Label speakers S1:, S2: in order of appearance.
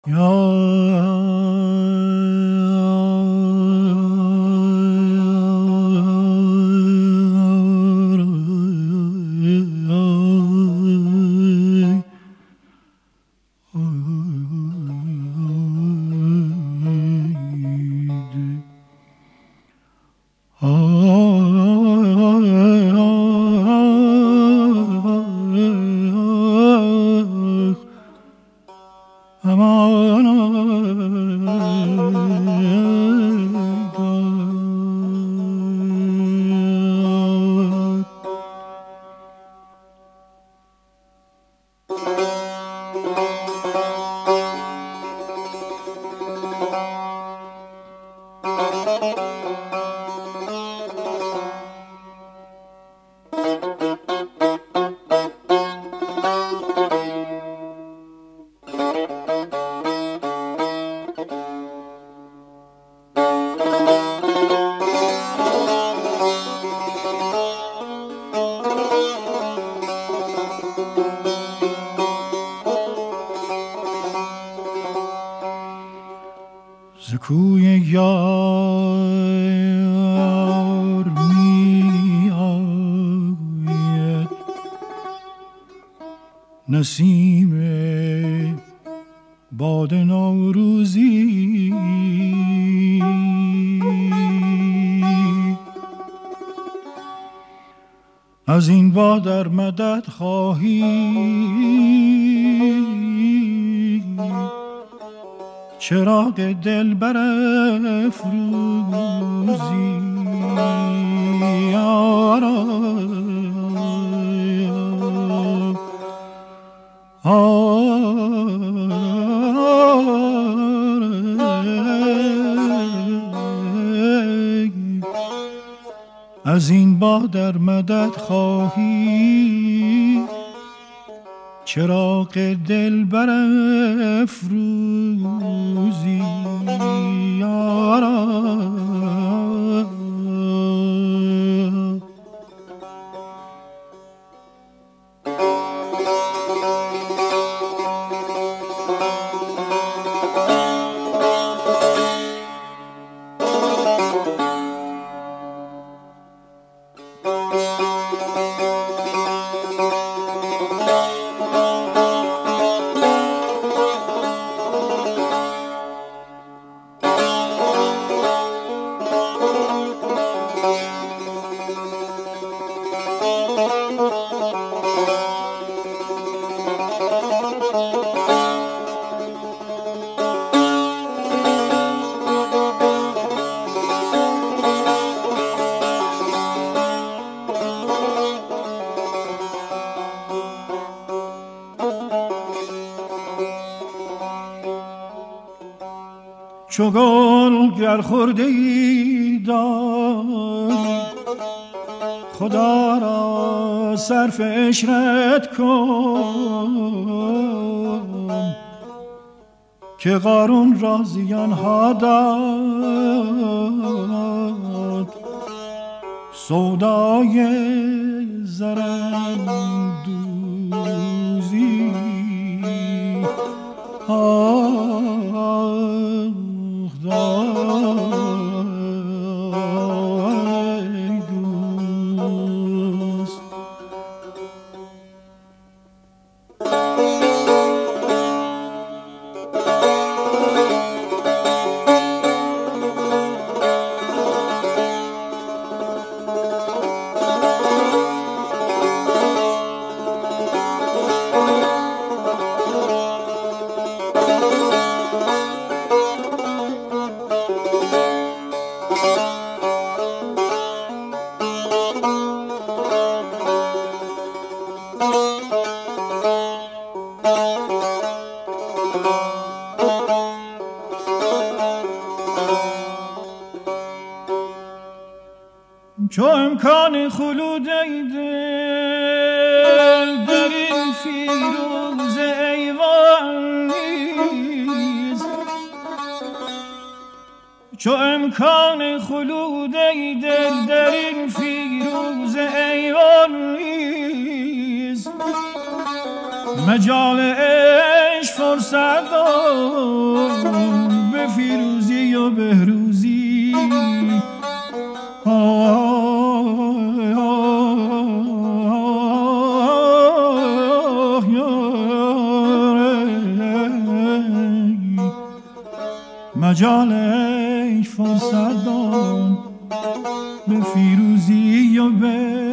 S1: کوی یار می آید نسیم باد نوروزی، از این باد در مدد خواهی چراغ دل برافروزی. از این باد در مدد خواهی چراغ دل برافروزی. چو گل گر خورده ای داری خدا را صرف عشرت کن که قارون را زیانها داد سودای زرندوزی. چو امکان خلود ای دل در این فیروز ایوان نیست، چو امکان خلود ای دل در این فیروز ایوان نیست، مجال عشق فرصت دار به فیروزی و بهروزی مجال فرصت دار به فیروزی و به